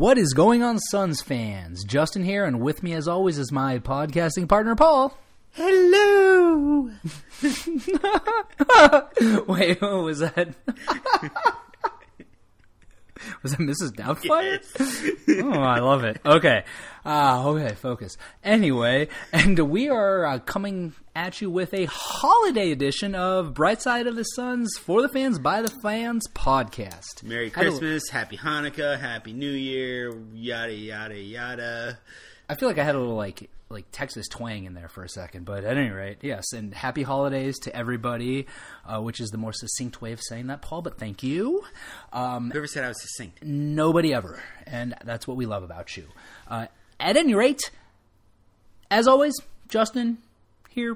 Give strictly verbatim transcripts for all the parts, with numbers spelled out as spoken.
What is going on, Suns fans? Justin here, and with me as always is my podcasting partner, Paul. Hello! Wait, what was that? Was that Missus Doubtfire? Yes. Oh, I love it. Okay. Uh, okay, focus. Anyway, and we are uh, coming at you with a holiday edition of Bright Side of the Suns for the fans, by the fans podcast. Merry Christmas, Happy Hanukkah, Happy New Year, yada, yada, yada. I feel like I had a little, like, like Texas twang in there for a second, but at any rate, yes, and happy holidays to everybody, uh, which is the more succinct way of saying that, Paul, but thank you. Um, Whoever said I was succinct? Nobody ever, and that's what we love about you. Uh, at any rate, as always, Justin here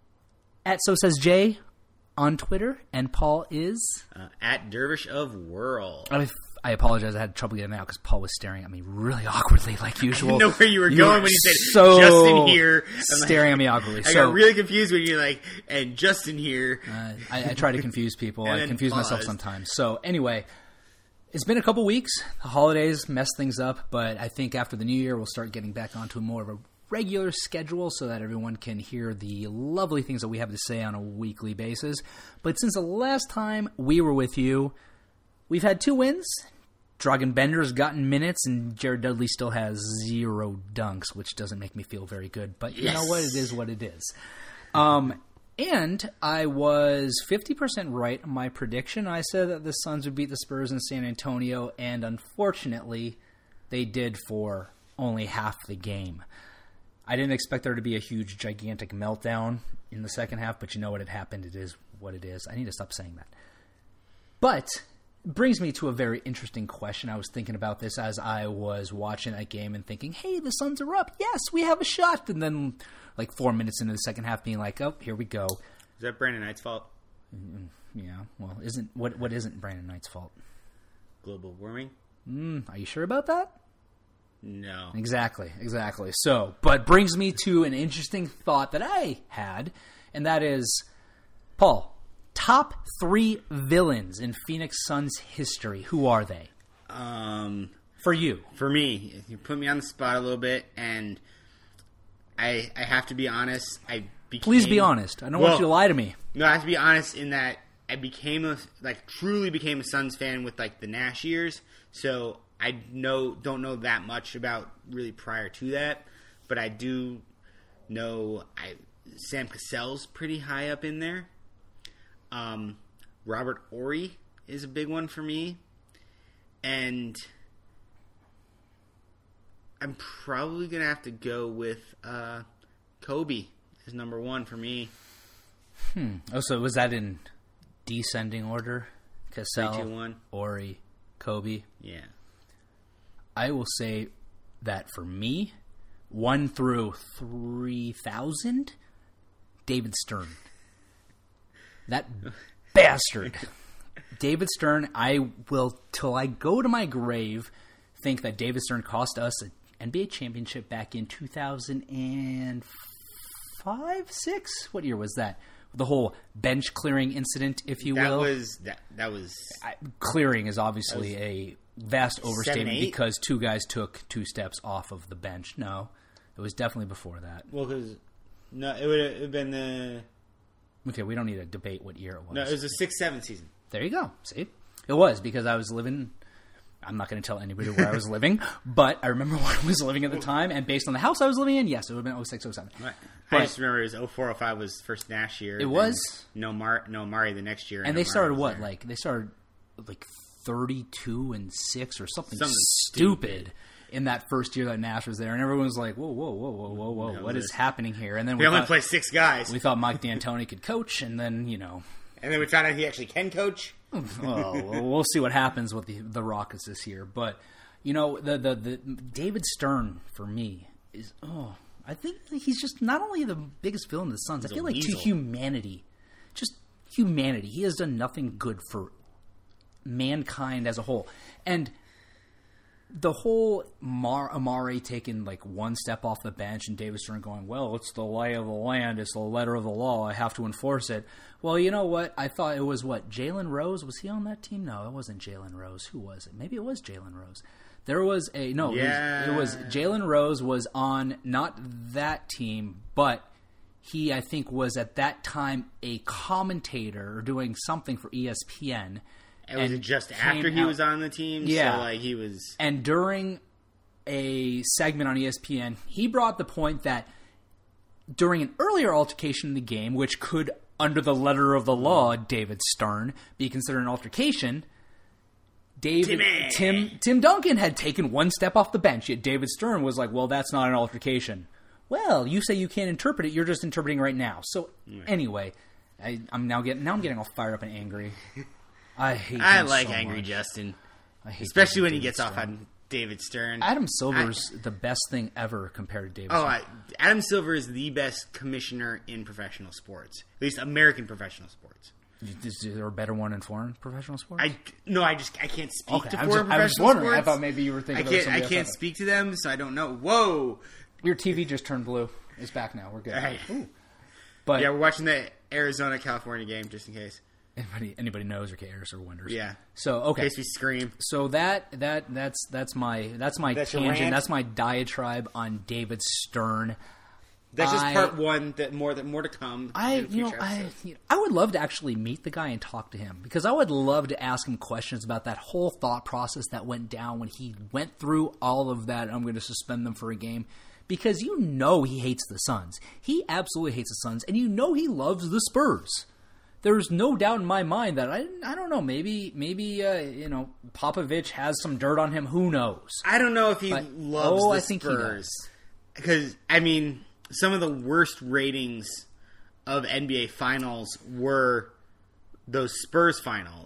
at So Says Jay on Twitter, and Paul is... Uh, at Dervish of Whirl. I, I apologize, I had trouble getting it out because Paul was staring at me really awkwardly like usual. I didn't know where you were you going were when you said so Justin here. Staring like, at me awkwardly. I so, got really confused when you're like, and Justin here. Uh, I, I try to confuse people. I confuse paused. myself sometimes. So anyway... It's been a couple weeks. The holidays messed things up, but I think after the new year, we'll start getting back onto more of a regular schedule so that everyone can hear the lovely things that we have to say on a weekly basis. But since the last time we were with you, we've had two wins. Dragan Bender's gotten minutes, and Jared Dudley still has zero dunks, which doesn't make me feel very good. But you yes. know what? It is what it is. Um... And I was fifty percent right on my prediction. I said that the Suns would beat the Spurs in San Antonio, and unfortunately, they did for only half the game. I didn't expect there to be a huge, gigantic meltdown in the second half, but you know what had happened. It is what it is. I need to stop saying that. But it brings me to a very interesting question. I was thinking about this as I was watching that game and thinking, hey, the Suns are up. Yes, we have a shot. And then... like four minutes into the second half being like, oh, here we go. Is that Brandon Knight's fault? Mm, yeah, well, isn't what what isn't Brandon Knight's fault? Global warming? Mm, are you sure about that? No. Exactly, exactly. So, but brings me to an interesting thought that I had, and that is, Paul, top three villains in Phoenix Suns history. Who are they? Um, For you. For me. You put me on the spot a little bit, and... I, I have to be honest. I became, Please be honest. I don't well, want you to lie to me. No, I have to be honest in that I became a like truly became a Suns fan with like the Nash years. So I know don't know that much about really prior to that, but I do know I Sam Cassell's pretty high up in there. Um, Robert Horry is a big one for me, and. I'm probably going to have to go with uh, Kobe as number one for me. Hmm. Oh, so was that in descending order? Cassell, three, two, one. Horry, Kobe? Yeah. I will say that for me, one through three thousand, David Stern. That bastard. David Stern, I will, till I go to my grave, think that David Stern cost us a N B A championship back in two thousand five, six? What year was that? The whole bench clearing incident, if you that will. Was, that, that was... I, clearing is obviously a vast overstatement seven, because two guys took two steps off of the bench. No, it was definitely before that. Well, because... No, it would have been the... Okay, we don't need to debate what year it was. No, it was the six seven season. There you go. See? It was because I was living... I'm not going to tell anybody where I was living, but I remember where I was living at the time, and based on the house I was living in, yes, it would have been oh six, oh seven. Right. But I just remember it was oh four, oh five was first Nash year. It was? No Mar, no Mari the next year. And they no started what? there. Like They started like thirty-two and six or something, something stupid, stupid in that first year that Nash was there, and everyone was like, whoa, whoa, whoa, whoa, whoa, whoa, no, what is happening here? And then we, we only thought, play six guys. We thought Mike D'Antoni could coach, and then, you know... And then we found out he actually can coach. Well, we'll see what happens with the, the Rockets this year. But, you know, the, the, the David Stern, for me, is, oh, I think he's just not only the biggest villain of the Suns, he's I feel like to humanity, just humanity. He has done nothing good for mankind as a whole. And the whole Mar- Amari taking like one step off the bench and David Stern going, well, it's the lay of the land, it's the letter of the law, I have to enforce it. Well, you know what? I thought it was, what, Jalen Rose? Was he on that team? No, it wasn't Jalen Rose. Who was it? Maybe it was Jalen Rose. There was a, no, yeah. it was, it was Jalen Rose was on not that team, but he, I think, was at that time a commentator or doing something for E S P N. And was it just after he out, was on the team? Yeah. So, like, he was... And during a segment on E S P N, he brought the point that during an earlier altercation in the game, which could, under the letter of the law, David Stern, be considered an altercation, David, Tim Tim Duncan had taken one step off the bench, yet David Stern was like, well, that's not an altercation. Well, you say you can't interpret it, you're just interpreting right now. So, anyway, I, I'm now getting now I'm getting all fired up and angry. I hate I him like so Angry much. Justin. I hate Especially when he David gets Stern. off on David Stern. Adam Silver's I, the best thing ever compared to David oh, Stern. I, Adam Silver is the best commissioner in professional sports. At least American professional sports. Is there a better one in foreign professional sports? I, no, I just I can't speak okay, to I was, foreign I was professional wondering. sports. I thought maybe you were thinking I can't, of I somebody can't else. speak to them, so I don't know. Whoa! Your T V just turned blue. It's back now. We're good. Right. But yeah, we're watching the Arizona-California game, just in case. Anybody, anybody knows or cares or wonders. Yeah. So okay. In case we scream. So that that that's that's my that's my That's your tangent. rant? That's my diatribe on David Stern. That's just I- part one. That more that more to come. I in you know future I episodes. you know, I would love to actually meet the guy and talk to him because I would love to ask him questions about that whole thought process that went down when he went through all of that. I'm going to suspend them for a game. Because you know he hates the Suns. He absolutely hates the Suns, and you know he loves the Spurs. There's no doubt in my mind that I I don't know, maybe maybe uh, you know Popovich has some dirt on him. Who knows? I don't know if he But- loves oh, the I think he Spurs does. because I mean some of the worst ratings of N B A finals were those Spurs finals,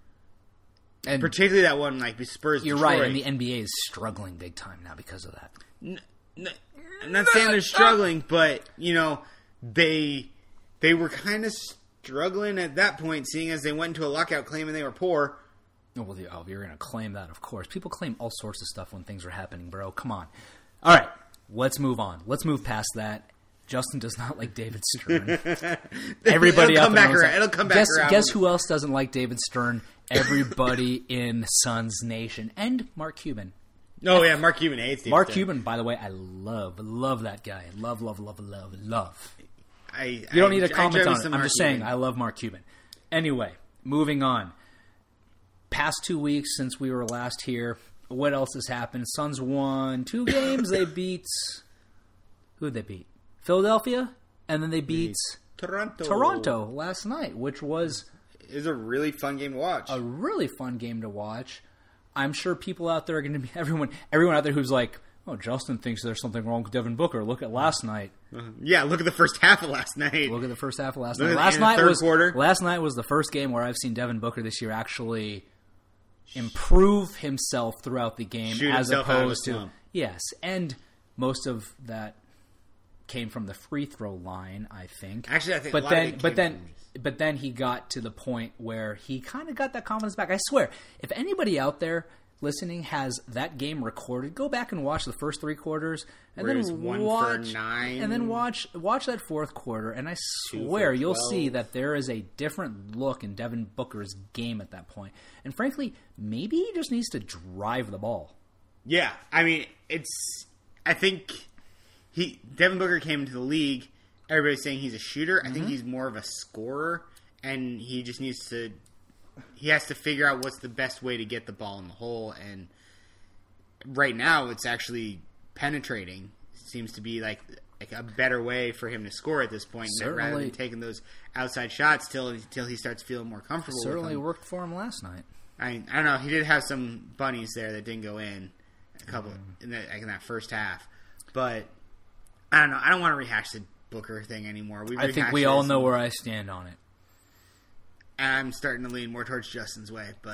And particularly that one like the Spurs. you're Detroit. right, and the N B A is struggling big time now because of that. N- n- I'm not saying they're struggling, but you know they they were kind of struggling at that point, seeing as they went into a lockout claiming they were poor. Oh, well, oh, you're going to claim that, of course. People claim all sorts of stuff when things are happening, bro. Come on. All right, let's move on. Let's move past that. Justin does not like David Stern. Everybody It'll out come there back knows around. that. It'll come back guess, around. Guess who else doesn't like David Stern? Everybody in Suns Nation. And Mark Cuban. Oh yeah, Mark Cuban hates David Mark Stern. Cuban, by the way, I love, love that guy. Love, love, love, love, love. I, You don't I, need to I comment enjoy on me it. some I'm Mark just saying Cuban. I love Mark Cuban. Anyway, moving on. Past two weeks since we were last here, what else has happened? Suns won two games. They beat... Who'd they beat? Philadelphia? And then they beat Toronto. Toronto last night, which was It was a really fun game to watch. a really fun game to watch. I'm sure people out there are going to be... Everyone, everyone out there who's like, oh, Justin thinks there's something wrong with Devin Booker. Look at last night. Yeah, look at the first half of last night. Look at the first half of last Look night. at- Last in the night third was quarter. last night was the first game where I've seen Devin Booker this year actually improve himself throughout the game, Shoot as himself out of a opposed to slump. yes, and most of that came from the free throw line, I think. Actually, I think a but lot of then, it but came then, from- but then he got to the point where he kind of got that confidence back. I swear, if anybody out there listening has that game recorded, go back and watch the first three quarters, and Where then it was one for watch nine. and then watch watch that fourth quarter, and I swear you'll see that there is a different look in Devin Booker's game at that point. And frankly, maybe he just needs to drive the ball. Yeah, I mean, it's. I think he Devin Booker came into the league. Everybody's saying he's a shooter. I Mm-hmm. think he's more of a scorer, and he just needs to. He has to figure out what's the best way to get the ball in the hole, and right now it's actually penetrating. It seems to be like like a better way for him to score at this point, rather Certainly. than taking those outside shots till until he starts feeling more comfortable. with Certainly them. worked for him last night. I I don't know. He did have some bunnies there that didn't go in a couple Mm. in, the, like in that first half, but I don't know. I don't want to rehash the Booker thing anymore. We I think rehashed we all this, know and where I stand on it. I'm starting to lean more towards Justin's way, but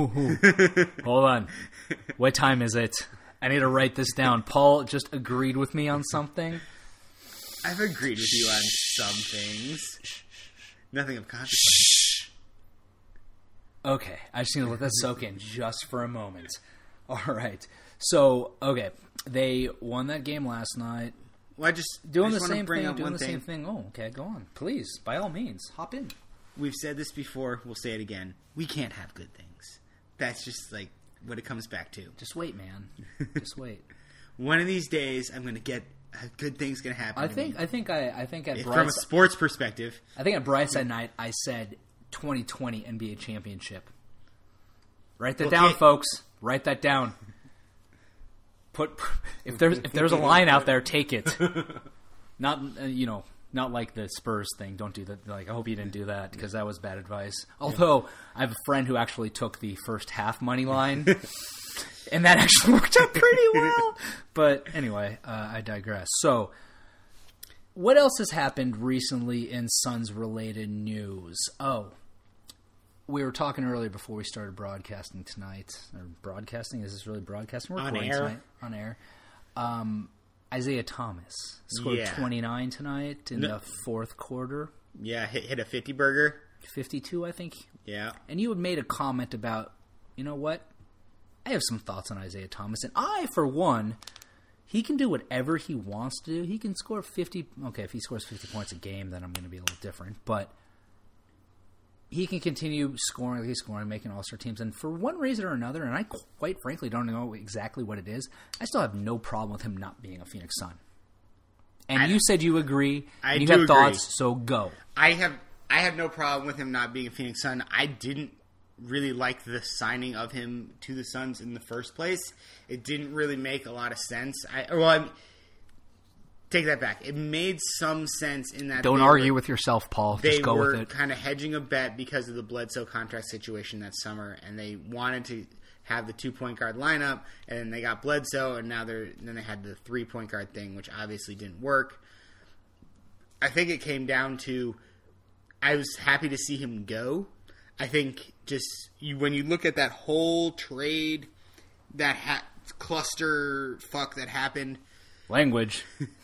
Hold on. What time is it? I need to write this down. Paul just agreed with me on something. I've agreed with you on some things. Nothing of consequence. Okay, I just need to let that soak in just for a moment. All right. So, okay. They won that game last night. Well, I just doing I the just same bring thing. up Doing one the thing. same thing. Oh, okay. Go on, please. By all means, hop in. We've said this before. We'll say it again. We can't have good things. That's just like what it comes back to. Just wait, man. Just wait. One of these days, I'm going to get uh, good things going to happen. I to think. me. I think. I. I think at If- Bryce, from a sports perspective. I think at Brightside Night, I said twenty twenty N B A championship. Write that Well, down, can't- folks. Write that down. Put if there's if there's a line out there, take it. Not uh, you know, not like the Spurs thing. Don't do that. Like I hope you didn't do that because that was bad advice. Although I have a friend who actually took the first half money line, and that actually worked out pretty well. But anyway, uh, I digress. So, what else has happened recently in Suns related news? Oh. We were talking earlier before we started broadcasting tonight. Or broadcasting? Is this really broadcasting? We're On recording air. tonight. On air. Um, Isaiah Thomas scored Yeah. twenty-nine tonight in No. the fourth quarter. Yeah, hit, hit a fifty burger. fifty-two, I think. Yeah. And you had made a comment about, you know what? I have some thoughts on Isaiah Thomas. And I, for one, he can do whatever he wants to do. He can score fifty. Okay, if he scores fifty points a game, then I'm going to be a little different. But he can continue scoring like he's scoring, making all-star teams. And for one reason or another, and I quite frankly don't know exactly what it is, I still have no problem with him not being a Phoenix Sun. And I- you said you agree, I and you do have agree. thoughts, so go. I have I have no problem with him not being a Phoenix Sun. I didn't really like the signing of him to the Suns in the first place. It didn't really make a lot of sense. I well, I, take that back. It made some sense in that Don't they argue were, with yourself, Paul. They Just go were with it. kind of hedging a bet because of the Bledsoe contract situation that summer, and they wanted to have the two point guard lineup, and then they got Bledsoe, and now they're then they had the three point guard thing, which obviously didn't work. I think it came down to I was happy to see him go. I think just you, when you look at that whole trade, that ha- cluster fuck that happened, Language.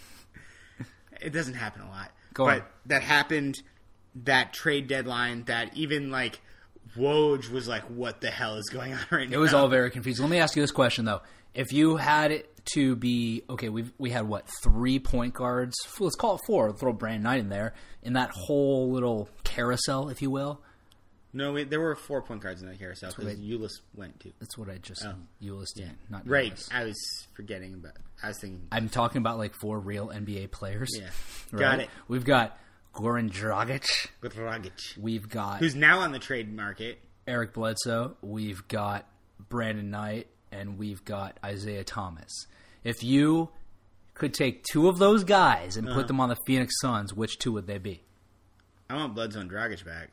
it doesn't happen a lot. Go but on. that happened, that trade deadline, that even like Woj was like, what the hell is going on right now? It was all very confusing. Let me ask you this question, though. If you had it to be, okay, we we had, what, three point guards? Let's call it four. Throw Brandon Knight in there. In that whole little carousel, if you will. No, we, there were four point guards in that carousel because what Ulyss went to. That's what I just, Oh. Ulyss did, not Right. Ulyss. I was forgetting about I was thinking. I'm talking about like four real N B A players. Yeah. Right? Got it. We've got Goran Dragic. Dragic, We've got who's now on the trade market. Eric Bledsoe. We've got Brandon Knight. And we've got Isaiah Thomas. If you could take two of those guys and Uh-huh. put them on the Phoenix Suns, which two would they be? I want Bledsoe and Dragic back.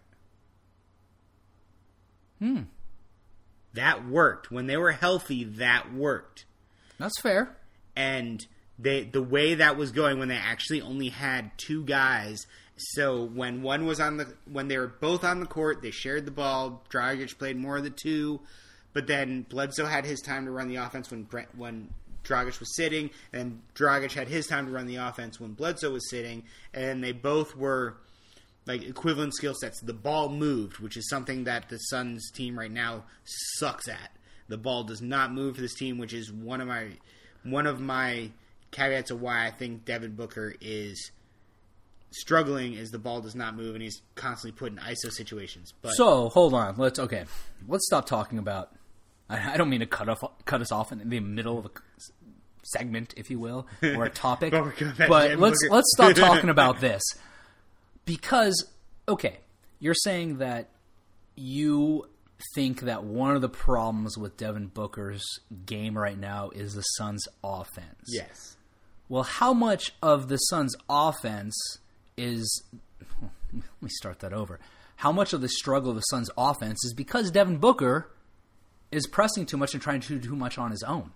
Hmm. That worked. When they were healthy, that worked. That's fair. And they the way that was going when they actually only had two guys. So when one was on the when they were both on the court, they shared the ball. Dragic played more of the two, but then Bledsoe had his time to run the offense when Brent, when Dragic was sitting, and Dragic had his time to run the offense when Bledsoe was sitting, and they both were like equivalent skill sets. The ball moved, which is something that the Suns team right now sucks at. The ball does not move for this team, which is one of my one of my caveats of why I think Devin Booker is struggling is the ball does not move and he's constantly put in I S O situations. But So hold on. Let's okay. Let's stop talking about. I, I don't mean to cut off cut us off in the middle of a segment, if you will, or a topic. But we're going back to but Devin let's Booker. let's stop talking about this because okay, you're saying that you think that one of the problems with Devin Booker's game right now is the Suns' offense. yes. Well, how much of the Suns' offense is... Let me start that over. How much of the struggle of the Suns' offense is because Devin Booker is pressing too much and trying to do too much on his own?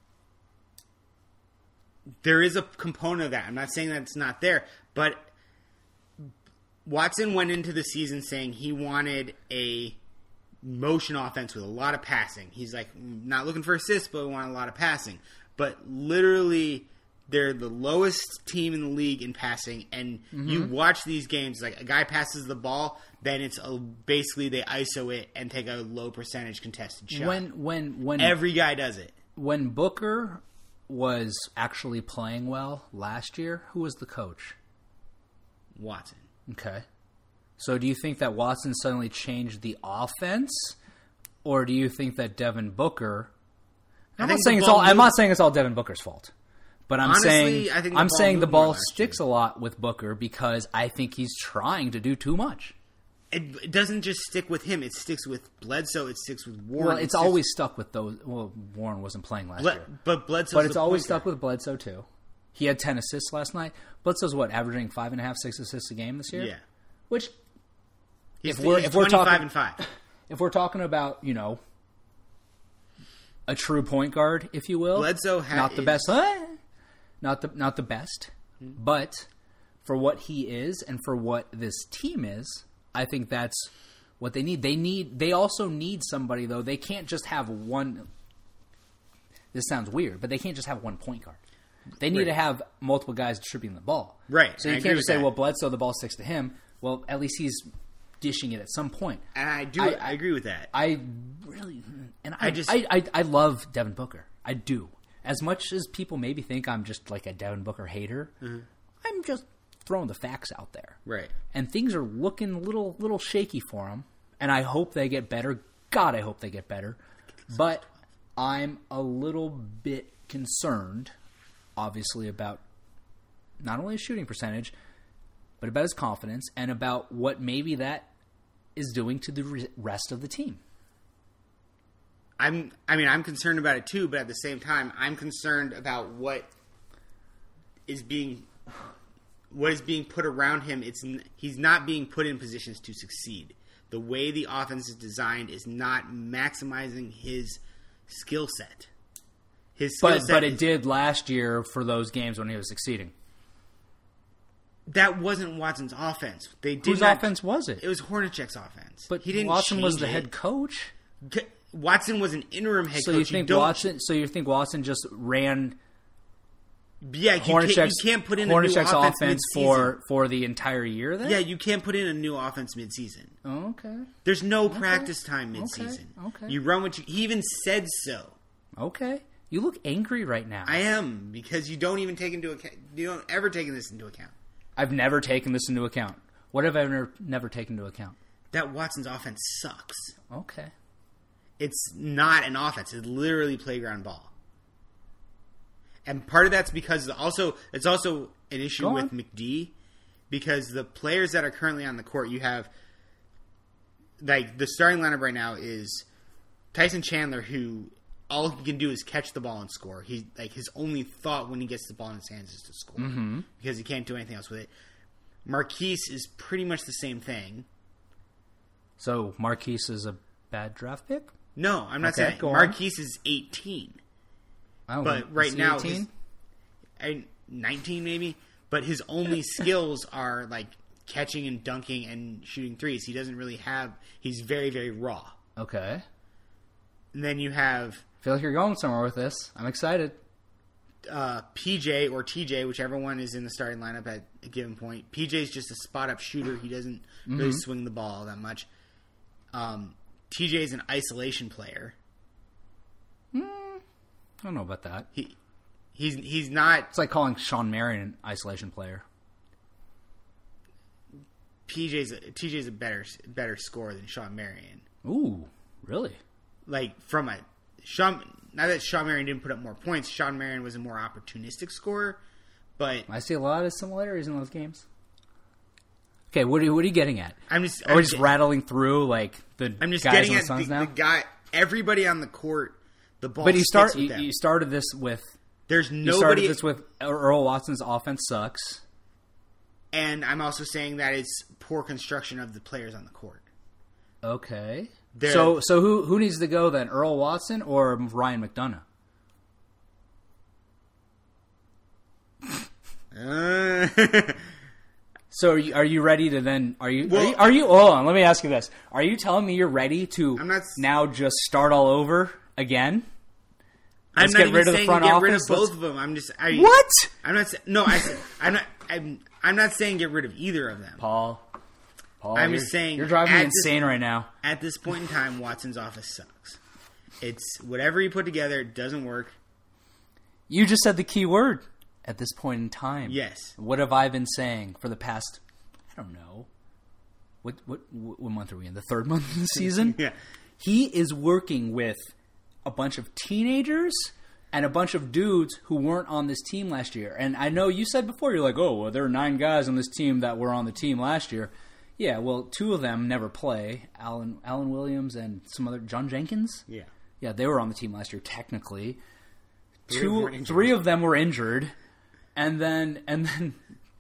There is a component of that. I'm not saying that it's not there, but Watson went into the season saying he wanted a motion offense with a lot of passing. He's like, not looking for assists, but we want a lot of passing. But literally, they're the lowest team in the league in passing, and mm-hmm. you watch these games, like a guy passes the ball, then it's a, basically they I S O it and take a low percentage contested shot. When when when every guy does it. When Booker was actually playing well last year, who was the coach? Watson. Okay. So do you think that Watson suddenly changed the offense, or do you think that Devin Booker? I'm not saying it's all. Moved. I'm not saying it's all Devin Booker's fault, but I'm Honestly, saying I think I'm the saying the ball sticks a lot with Booker because I think he's trying to do too much. It, it doesn't just stick with him; it sticks with Bledsoe. It sticks with Warren. Well, it's it always stuck with those. Well, Warren wasn't playing last Ble- year, but Bledsoe. But it's always stuck with Bledsoe too. He had ten assists last night. Bledsoe's what, averaging five and a half, six assists a game this year? Yeah. Which, he's, if we're he's if we're talking and five. If we're talking about, you know, a true point guard, if you will, Bledsoe ha- not the is, best, uh, not the not the best, mm-hmm. but for what he is and for what this team is, I think that's what they need. They need. They also need somebody though. They can't just have one. This sounds weird, but they can't just have one point guard. They need right. to have multiple guys distributing the ball. Right. So you I can't just say, that. well, Bledsoe, the ball sticks to him. Well, at least he's dishing it at some point. And I do. I, I agree with that. I really, and I, I just, I, I, I love Devin Booker. I do. As much as people maybe think I'm just like a Devin Booker hater, mm-hmm. I'm just throwing the facts out there. Right. And things are looking a little, little shaky for him. And I hope they get better. God, I hope they get better. But I'm a little bit concerned, obviously, about not only his shooting percentage, but about his confidence and about what maybe that is doing to the rest of the team. I'm, I mean, I'm concerned about it too, but at the same time, I'm concerned about what is being, what is being put around him. It's he's not being put in positions to succeed. The way the offense is designed is not maximizing his skill set. His skill but set but it is, did last year for those games when he was succeeding. That wasn't Watson's offense. They did Whose not, offense was it? It was Hornacek's offense. But he didn't. Watson was the it. head coach. Watson was an interim head so coach. You think you Watson? So you think Watson just ran? Yeah, you can't, you can't put in Hornacek's a new offense, offense for for the entire year. Then yeah, you can't put in a new offense mid-season. Oh, okay. There's no okay. practice time mid-season. Okay. okay. You run what you. He even said so. Okay. You look angry right now. I am because you don't even take into account. You don't ever take this into account. I've never taken this into account. What have I ever never taken into account? That Watson's offense sucks. Okay. It's not an offense. It's literally playground ball. And part of that's because also it's also an issue with McD because the players that are currently on the court, you have like the starting lineup right now is Tyson Chandler, who all he can do is catch the ball and score. He like his only thought when he gets the ball in his hands is to score mm-hmm. because he can't do anything else with it. Marquise is pretty much the same thing. So Marquise is a bad draft pick? No, I'm not okay, saying Marquise on. is eighteen. Oh, but right now, eighteen? His, nineteen maybe. But his only skills are like catching and dunking and shooting threes. He doesn't really have. He's very very raw. Okay. And then you have. I feel like you're going somewhere with this. I'm excited. Uh, P J or T J, whichever one is in the starting lineup at a given point. P J's just a spot up shooter. He doesn't mm-hmm. really swing the ball that much. Um, T J's an isolation player. Mm, I don't know about that. He he's he's not. It's like calling Sean Marion an isolation player. P J's a, T J's a better better scorer than Sean Marion. Ooh, really? Like from a Sean. Not that Sean Marion didn't put up more points. Sean Marion was a more opportunistic scorer, but I see a lot of similarities in those games. Okay, what are you, what are you getting at? I'm just. Are we just rattling through like the I'm just guys getting on the at Suns the, now? the guy. Everybody on the court, the ball. But you start. with You, them. you started this with. There's You nobody. started this with Earl Watson's offense sucks. And I'm also saying that it's poor construction of the players on the court. Okay. They're, so so who who needs to go then? Earl Watson or Ryan McDonough? Uh, so are you, are you ready to then? Are you, well, are you? Are you? Hold on. Let me ask you this: are you telling me you're ready to I'm not, now just start all over again? I'm Let's not get even rid of the saying front get office. rid of both Let's- of them. I'm just I, What? I'm not. sa- No, I. said- I'm not. I'm. I'm not saying get rid of either of them. Paul. Paul, I'm you're, just saying you're driving me at this- insane right now. At this point in time, Watson's office sucks. It's whatever he put together it doesn't work. You just said the key word. At this point in time. Yes. What have I been saying for the past? I don't know. What what what month are we in? The third month of the season. Yeah. He is working with a bunch of teenagers and a bunch of dudes who weren't on this team last year. And I know you said before, you're like, oh, well, there are nine guys on this team that were on the team last year. Yeah, well, two of them never play. Alan Alan Williams and some other John Jenkins. Yeah. Yeah, they were on the team last year technically. Three Two, of them were injured. three of them were injured, and then and then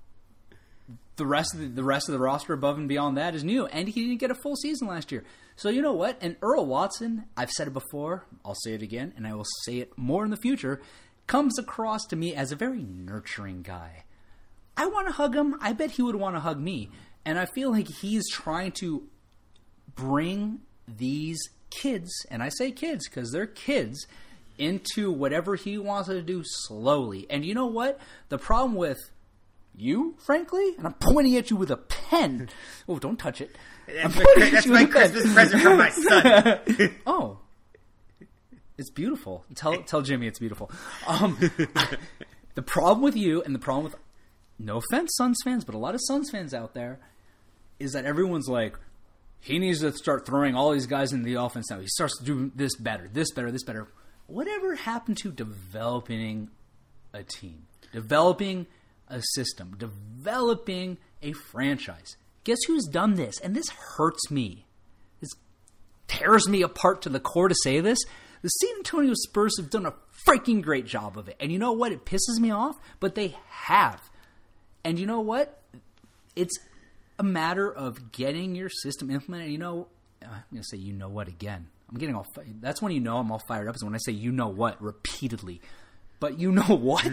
the rest of the, the rest of the roster above and beyond that is new. And he didn't get a full season last year. So you know what? And Earl Watson, I've said it before, I'll say it again, and I will say it more in the future, comes across to me as a very nurturing guy. I want to hug him. I bet he would want to hug me. And I feel like he's trying to bring these kids, and I say kids because they're kids, into whatever he wants to do slowly. And you know what? The problem with you, frankly, and I'm pointing at you with a pen. Oh, don't touch it. That's my, that's my Christmas present from my son. Oh. It's beautiful. Tell tell Jimmy it's beautiful. Um, the problem with you, and the problem with, no offense, Suns fans, but a lot of Suns fans out there, is that everyone's like, he needs to start throwing all these guys into the offense now. He starts to do this better, this better, this better. Whatever happened to developing a team, developing a system, developing a franchise? Guess who's done this? And this hurts me. This tears me apart to the core to say this. The San Antonio Spurs have done a freaking great job of it. And you know what? It pisses me off, but they have. And you know what? It's a matter of getting your system implemented. You know, I'm going to say you know what again. I'm getting all – that's when you know I'm all fired up is when I say you know what repeatedly. But you know what?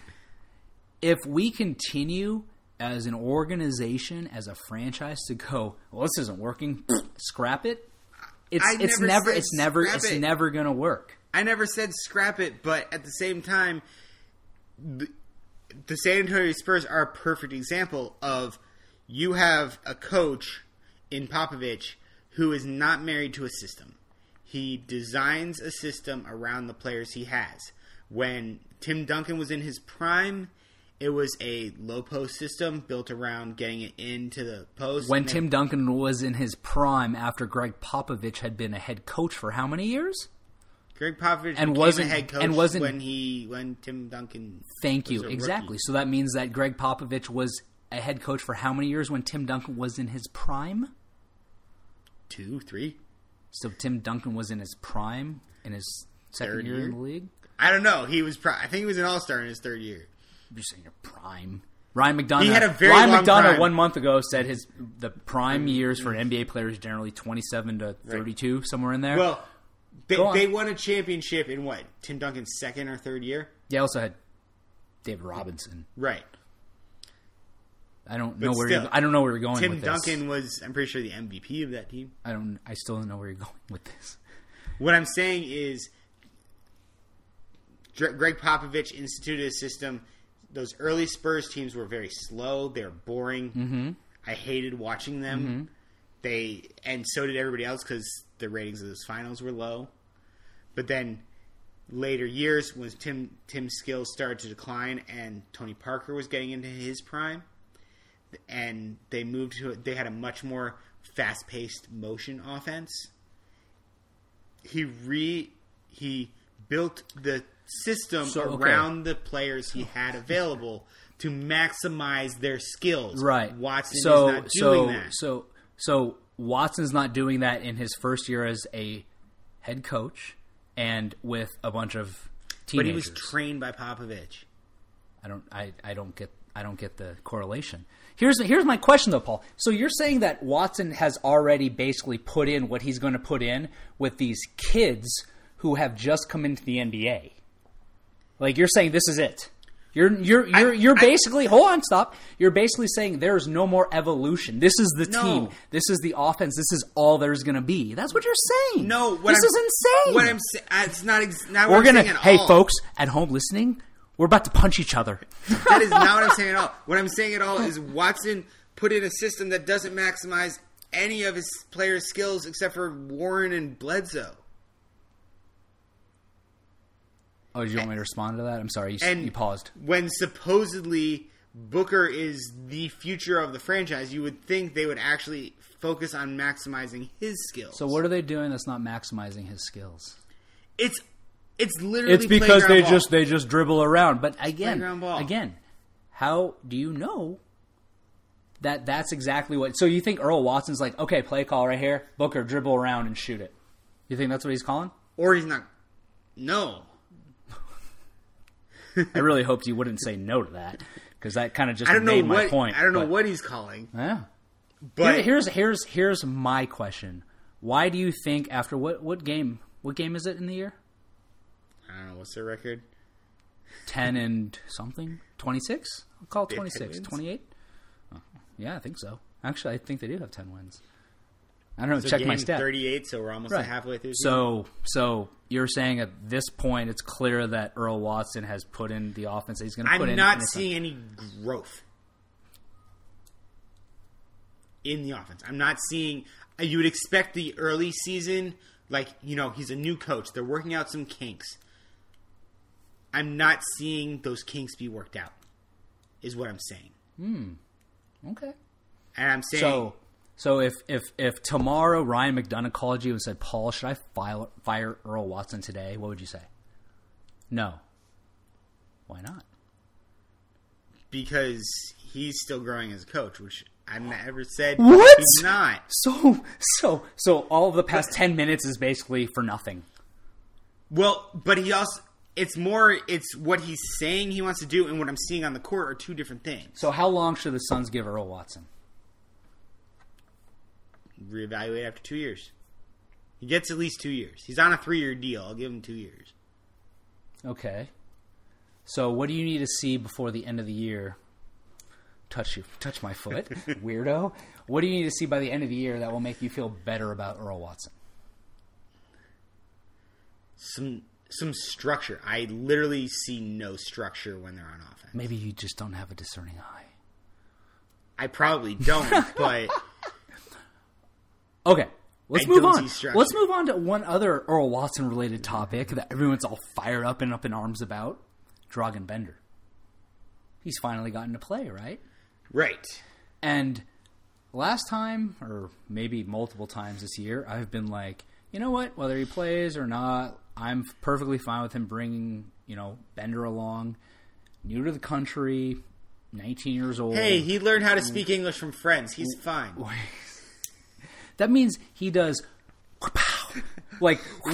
If we continue as an organization, as a franchise to go, well, this isn't working, scrap it, it's I it's never never said it's never scrap it's it. never going to work. I never said scrap it, but at the same time, the, the San Antonio Spurs are a perfect example of you have a coach in Popovich who is not married to a system. He designs a system around the players he has. When Tim Duncan was in his prime, it was a low post system built around getting it into the post. When Tim Duncan was in his prime after Greg Popovich had been a head coach for how many years? Greg Popovich and became wasn't a head coach and wasn't when he when Tim Duncan Thank was you. a Exactly. rookie. So that means that Greg Popovich was a head coach for how many years when Tim Duncan was in his prime? Two, three. So Tim Duncan was in his prime in his second Third year, year? in the league? I don't know. He was. Pri- I think he was an All Star in his third year. You're saying your prime. Ryan McDonough. He had a very Ryan long McDonough prime. one month ago said his the prime years for an N B A player is generally twenty-seven to thirty-two, somewhere in there. Well, they, Go on. they won a championship in what? Tim Duncan's second or third year? They also had David Robinson. Right. I don't But know where still, you're, I don't know where you're going Tim with Duncan this. was, I'm pretty sure, the M V P of that team. I don't. I still don't know where you're going with this. What I'm saying is, Dr- Greg Popovich instituted a system. Those early Spurs teams were very slow. They were boring. Mm-hmm. I hated watching them. Mm-hmm. They and so did everybody else because the ratings of those finals were low. But then later years, when Tim Tim's skills started to decline and Tony Parker was getting into his prime, and they moved to they had a much more fast paced motion offense. He re he built the system So, okay. around the players he had available to maximize their skills. Right. Watson so, is not so, doing that. So, so Watson's not doing that in his first year as a head coach and with a bunch of teenagers. But he was trained by Popovich. I don't. I, I don't get. I don't get the correlation. Here's here's my question though, Paul. So you're saying that Watson has already basically put in what he's going to put in with these kids who have just come into the N B A. Like you're saying, this is it. You're you're you're I, you're I, basically hold on, stop. You're basically saying there's no more evolution. This is the no. team. This is the offense. This is all there's going to be. That's what you're saying. No, what this I'm, is insane. What I'm saying, it's not. Ex- not what we're I'm gonna. saying at hey, all. folks at home listening, we're about to punch each other. That is not what I'm saying at all. What I'm saying at all is Watson put in a system that doesn't maximize any of his players' skills except for Warren and Bledsoe. Oh, do you want me to respond to that? I'm sorry, you, and you paused. When supposedly Booker is the future of the franchise, you would think they would actually focus on maximizing his skills. So what are they doing that's not maximizing his skills? It's it's literally it's because they ball. just they just dribble around. But again, ball. again, how do you know that that's exactly what? So you think Earl Watson's like, okay, play call right here, Booker dribble around and shoot it? You think that's what he's calling? Or he's not? No. I really hoped you wouldn't say no to that, because that kind of just I don't made know my what, point. I don't know but, what he's calling. Yeah. But Here, here's here's here's my question. Why do you think after what what game what game is it in the year? I don't know, what's their record? ten and something? twenty-six? I'll call it They have ten twenty-six. wins? twenty-eight? Oh, yeah, I think so. Actually, I think they do have ten wins. I don't know. So Check game my stat. thirty-eight, so we're almost Right. halfway through. So, so you're saying at this point it's clear that Earl Watson has put in the offense that he's going to put in. I'm not in seeing any growth in the offense. I'm not seeing. You would expect the early season, like, you know, he's a new coach. They're working out some kinks. I'm not seeing those kinks be worked out, is what I'm saying. Hmm. Okay. And I'm saying. So, so if, if, if tomorrow Ryan McDonough called you and said, Paul, should I file, fire Earl Watson today? What would you say? No. Why not? Because he's still growing as a coach, which I never said What? he's not. So, so, so all of the past ten minutes is basically for nothing. Well, but he also, it's more, it's what he's saying he wants to do and what I'm seeing on the court are two different things. So how long should the Suns give Earl Watson? Reevaluate after two years. He gets at least two years. He's on a three-year deal. I'll give him two years. Okay. So what do you need to see before the end of the year? Touch you, touch my foot, weirdo. What do you need to see by the end of the year that will make you feel better about Earl Watson? Some some structure. I literally see no structure when they're on offense. Maybe you just don't have a discerning eye. I probably don't, but okay. Let's I move don't on. see structure. Let's move on to one other Earl Watson related topic that everyone's all fired up and up in arms about. Dragan Bender. He's finally gotten to play, right? right. And last time, or maybe multiple times this year, I've been like, you know what? Whether he plays or not, I'm perfectly fine with him bringing, you know, Bender along. New to the country, nineteen years old. Hey, he learned how to speak English from friends. He's fine. That means he does like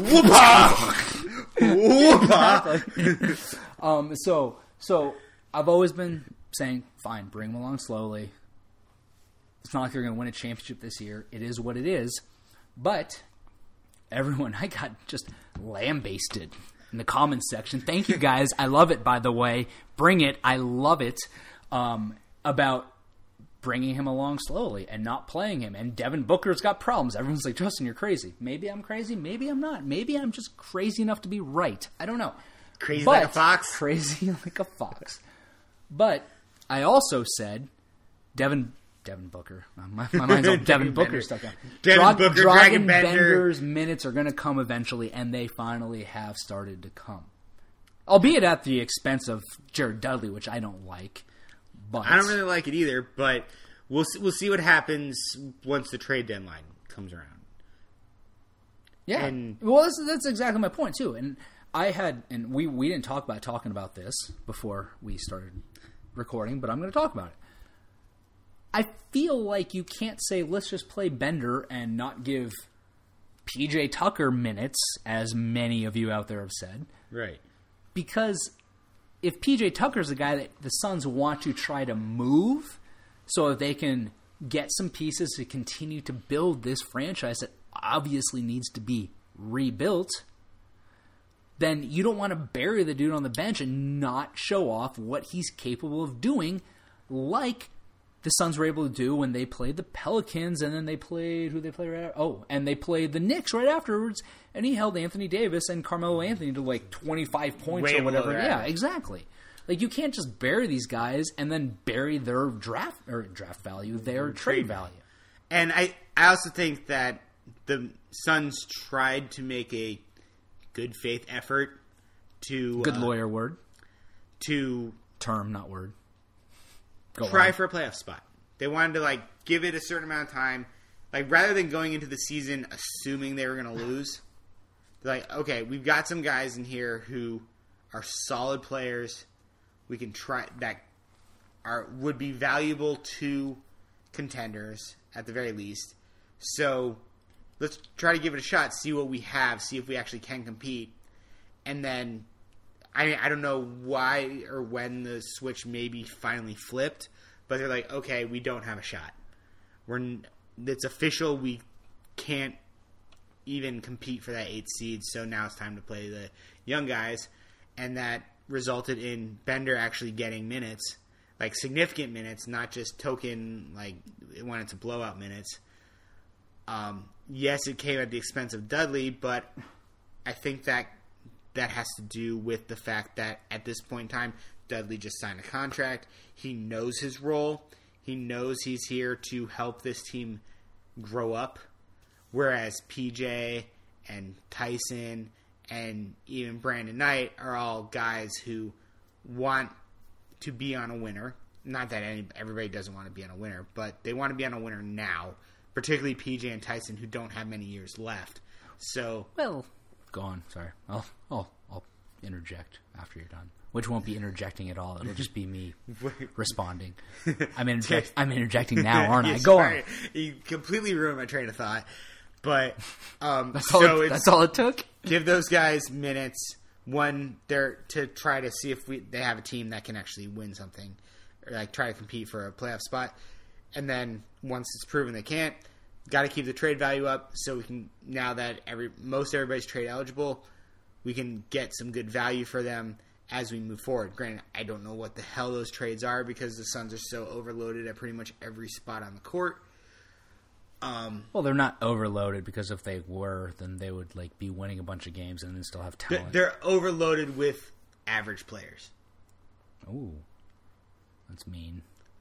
um so so I've always been saying, fine, bring him along slowly. It's not like you're going to win a championship this year. It is what it is. But everyone, I got just lambasted in the comments section. Thank you guys. I love it, by the way. Bring it. I love it. Um, about bringing him along slowly and not playing him. And Devin Booker's got problems. Everyone's like, Justin, you're crazy. Maybe I'm crazy. Maybe I'm not. Maybe I'm just crazy enough to be right. I don't know. Crazy But- like a fox. Crazy like a fox. But I also said Devin Devin Booker. My, my mind's on Devin Booker Bender. stuck on. Devin Dra- Booker, Dragan Dragan Bender. Bender's minutes are going to come eventually, and they finally have started to come. Albeit at the expense of Jared Dudley, which I don't like. But I don't really like it either, but we'll see, we'll see what happens once the trade deadline comes around. Yeah. And- well, that's, that's exactly my point, too. And I had, and we, we didn't talk about talking about this before we started recording, but I'm going to talk about it. I feel like you can't say, let's just play Bender and not give P J Tucker minutes, as many of you out there have said. Right. Because if P J Tucker's the guy that the Suns want to try to move so that they can get some pieces to continue to build this franchise that obviously needs to be rebuilt, then you don't want to bury the dude on the bench and not show off what he's capable of doing, like the Suns were able to do when they played the Pelicans, and then they played, who they played right after? Oh, and they played the Knicks right afterwards, and he held Anthony Davis and Carmelo Anthony to like twenty-five points Way or whatever. below Yeah, average. exactly. Like, you can't just bury these guys and then bury their draft or draft value, their trade value. And I, I also think that the Suns tried to make a good faith effort to Good uh, lawyer word. to Term, not word. Go try on. for a playoff spot. They wanted to like give it a certain amount of time. Like, rather than going into the season assuming they were going to lose, they're like, okay, we've got some guys in here who are solid players. We can try that are would be valuable to contenders at the very least. So let's try to give it a shot, see what we have, see if we actually can compete. And then I I don't know why or when the switch maybe finally flipped, but they're like, okay, we don't have a shot. We're it's official. We can't even compete for that eighth seed. So now it's time to play the young guys, and that resulted in Bender actually getting minutes, like significant minutes, not just token, like when it's a blowout minutes. Um, yes, it came at the expense of Dudley, but I think that that has to do with the fact that at this point in time, Dudley just signed a contract. He knows his role. He knows he's here to help this team grow up, whereas P J and Tyson and even Brandon Knight are all guys who want to be on a winner. Not that any, everybody doesn't want to be on a winner, but they want to be on a winner now, particularly P J and Tyson, who don't have many years left. So, Well, go on. Sorry. I'll, I'll, I'll interject after you're done. Which won't be interjecting at all. It'll just be me responding. I'm, interject, I'm interjecting now, aren't I? Yes, Go sorry. on. You completely ruined my train of thought. But um, That's all, so it, it's, that's all it took? give those guys minutes. One, they're to try to see if we they have a team that can actually win something, or like try to compete for a playoff spot. And then once it's proven they can't, got to keep the trade value up so we can, now that every most everybody's trade eligible, we can get some good value for them as we move forward. Granted, I don't know what the hell those trades are because the Suns are so overloaded at pretty much every spot on the court. Um, Well, they're not overloaded, because if they were, then they would like be winning a bunch of games and then still have they're, talent. they're overloaded with average players. Ooh, that's mean.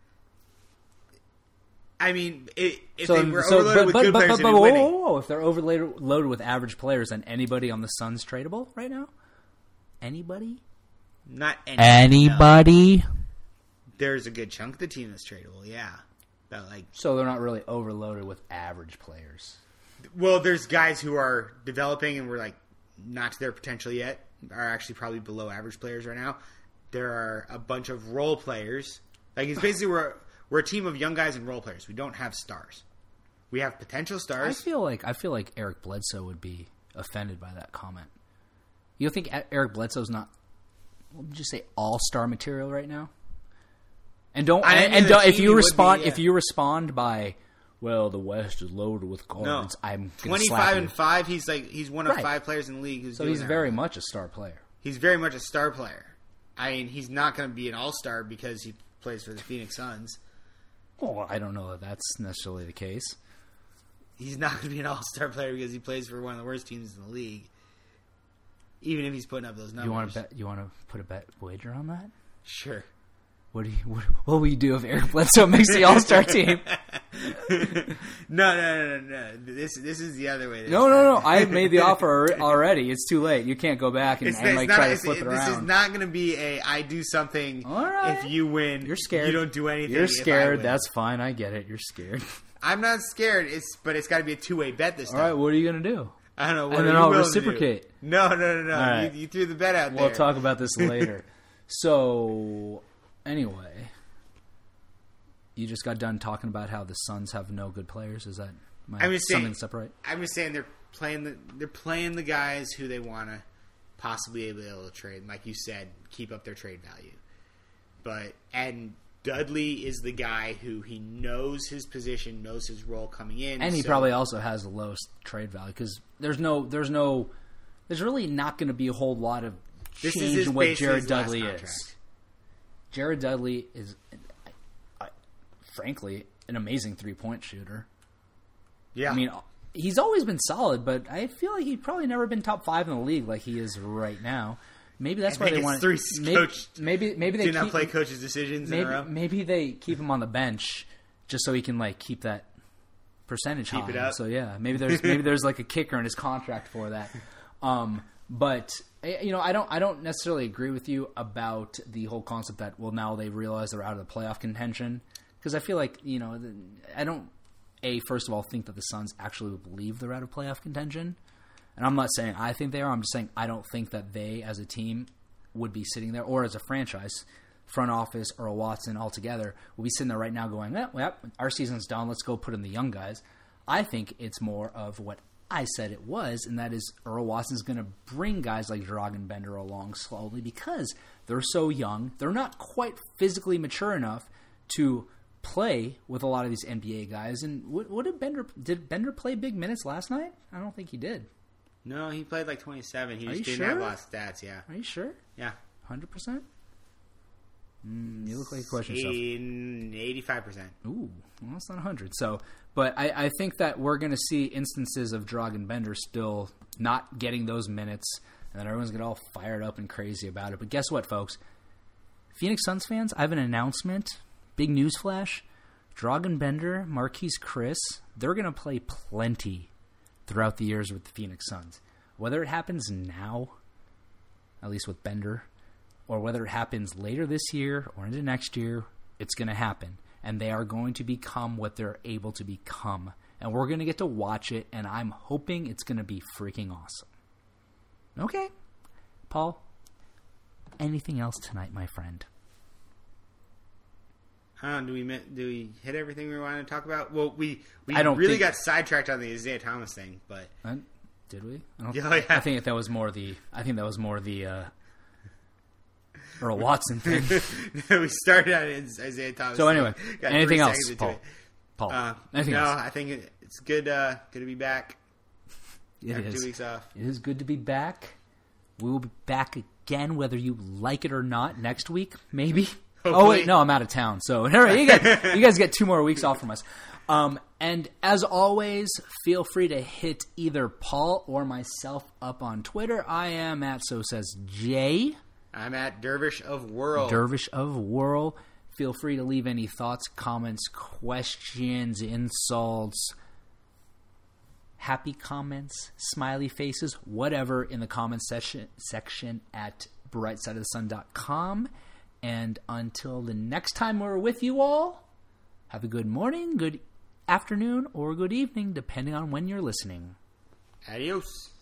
I mean, it, if So, they were so overloaded but, with but, good but, players, but, they'd but be whoa, winning. whoa, whoa. If they're overloaded loaded with average players, then anybody on the Suns tradable right now? Anybody? Not any, Anybody? no. There's a good chunk of the team that's tradable, yeah. But like, So they're not really overloaded with average players. well, there's guys who are developing and we're like not to their potential yet, are actually probably below average players right now. There are a bunch of role players. Like, it's basically we're we're a team of young guys and role players. We don't have stars. We have potential I stars. feel like I feel like Eric Bledsoe would be offended by that comment. You don't think E- Eric Bledsoe's not, what would you say, all-star material right now? And don't I and, think and the don't, if team you would be, respond yeah. if you respond by, well, the West is loaded with no, guards, I'm gonna twenty-five slap you. and five. He's like he's one of Right. five players in the league who's So doing he's that very right now. much a star player. He's very much a star player. I mean, he's not going to be an all-star because he plays for the Phoenix Suns. Well, I don't know that that's necessarily the case. He's not going to be an all-star player because he plays for one of the worst teams in the league. Even if he's putting up those numbers. You want to bet? You want to put a bet wager on that? Sure. What do you? What, what will you do if Eric Bledsoe makes the All-Star team? no, no, no, no, no. This this is the other way. this No, no, no. time. I made the offer already. It's too late. You can't go back and, It's, and it's like not, try to it's- flip it This around. is not going to be a I do something All right. if you win. You're scared. You don't do anything. You're if I scared. win. That's fine. I get it. You're scared. I'm not scared. It's but it's got to be a two way bet this All time. right. What are you gonna do? I don't know. What And are then you I'll willing to do? reciprocate. No, no, no, no. All right. You, you threw the bet out We'll there. talk about this later. So, anyway, you just got done talking about how the Suns have no good players. Is that my I'm just something saying. separate? I'm just saying they're playing the they're playing the guys who they want to possibly be able to trade. Like you said, keep up their trade value. But and Dudley is the guy who he knows his position, knows his role coming in, And he so- probably also has the lowest trade value because there's no there's no there's really not going to be a whole lot of This change is his, in what basically Jared his last Dudley contract. is. Jared Dudley is, I, I, frankly, an amazing three-point shooter. Yeah. I mean, he's always been solid, but I feel like he's probably never been top five in the league like he is right now. Maybe that's I why think they it's want three maybe, coach. maybe maybe they Do not keep, play coaches' decisions maybe, in a row. Maybe they keep him on the bench just so he can like keep that percentage Keep high. it up. So yeah, maybe there's maybe there's like a kicker in his contract for that. Um, but you know, I don't I don't necessarily agree with you about the whole concept that well now they realize they're out of the playoff contention, because I feel like you know I don't a first of all think that the Suns actually believe they're out of playoff contention, and I'm not saying I think they are. I'm just saying I don't think that they as a team would be sitting there, or as a franchise, front office, Earl Watson altogether, will be sitting there right now going, eh, well, our season's done, let's go put in the young guys. I think it's more of what I said it was, and that is Earl Watson's going to bring guys like Dragan Bender along slowly because they're so young. They're not quite physically mature enough to play with a lot of these N B A guys. And what, what did Bender did Bender play big minutes last night? I don't think he did. No, he played like twenty-seven. He Are just you didn't sure? have a lot of stats, yeah. Are you sure? Yeah. one hundred percent? Mm, you look like you question yourself. eighty-five percent. Ooh, well, that's not one hundred. So, but I, I think that we're going to see instances of Dragan Bender still not getting those minutes, and then everyone's going to all fired up and crazy about it. But guess what, folks? Phoenix Suns fans, I have an announcement. Big news flash. Dragan Bender, Marquise Chris, they're going to play plenty throughout the years with the Phoenix Suns. Whether it happens now, at least with Bender, or whether it happens later this year or into next year, it's going to happen. And they are going to become what they're able to become. And we're going to get to watch it, and I'm hoping it's going to be freaking awesome. Okay. Paul, anything else tonight, my friend? I don't know, do we do we hit everything we wanted to talk about? Well, we we I don't really think- got sidetracked on the Isaiah Thomas thing, but Uh, did we? I, don't, Yeah, yeah. I think that was more the. I think that was more the uh, Earl Watson thing. we started on Isaiah Thomas. So anyway, Got anything three else, seconds into Paul? it. Paul, Uh, anything no, else? I think it, it's good. Uh, good to be back. It After is. two weeks off. It is good to be back. We will be back again, whether you like it or not, next week, maybe. Oh Hopefully. wait, no, I'm out of town. So all right, you guys, you guys get two more weeks off from us. Um, and as always, feel free to hit either Paul or myself up on Twitter. I am at So Says Jay. I'm at Dervish of World. Dervish of Whirl. Feel free to leave any thoughts, comments, questions, insults, happy comments, smiley faces, whatever in the comments section, section at bright side of the sun dot com. And until the next time we're with you all, have a good morning, good afternoon, or good evening, depending on when you're listening. Adios.